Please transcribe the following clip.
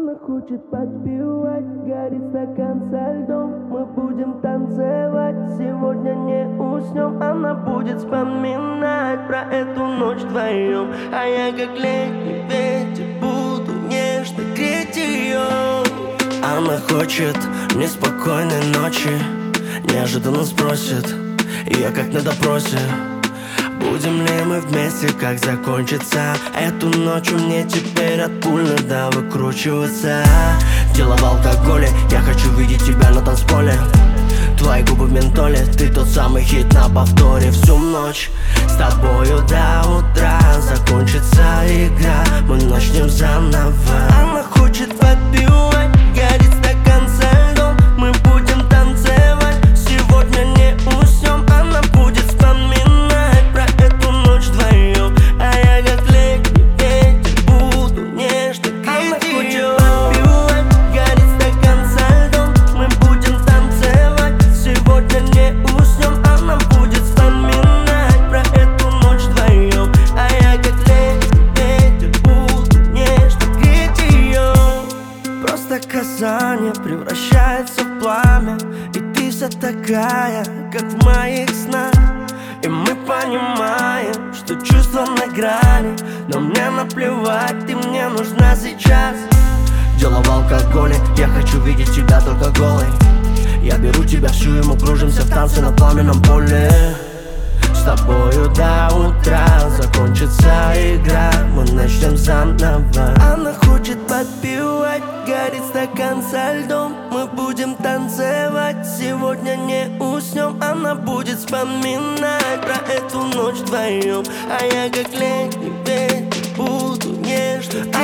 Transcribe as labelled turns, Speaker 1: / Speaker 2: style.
Speaker 1: Она хочет подпевать, горит стакан со льдом. Мы будем танцевать, сегодня не уснем. Она будет вспоминать про эту ночь вдвоем. А я как летний ветер буду нежно греть ее. Она хочет неспокойной ночи, неожиданно спросит, и я как на допросе: будем ли мы вместе, как закончится эту ночь? Мне теперь от пуль надо выкручиваться. Дело в алкоголе, я хочу видеть тебя на танцполе. Твои губы в ментоле, ты тот самый хит на повторе. Всю ночь с тобою до утра закончится игра, мы начнем заново. Она хочет подпевать, горит стакан со льдом. Мы будем танцевать, сегодня не уснем. Она будет вспоминать про эту ночь вдвоем. А я как летний ветер буду нежно греть ее. Она хочет подпевать, горит стакан со льдом. Мы будем танцевать, сегодня не уснем. Она будет вспоминать про эту ночь вдвоем. А я как летний ветер буду нежно греть ее. Просто касание превращается в пламя, и ты вся такая, как в моих снах. И мы понимаем, что чувства на грани, но мне наплевать, ты мне нужна сейчас. Дело в алкоголе, я хочу видеть тебя только голой. Я беру тебя всю, и мы кружимся в танце на пламенном поле. С тобою до утра закончится игра, мы начнем заново. Она хочет подпевать, горит стакан со льдом. Мы будем танцевать, сегодня не уснем. Она будет вспоминать про эту ночь вдвоем. А я как летний ветер буду нежно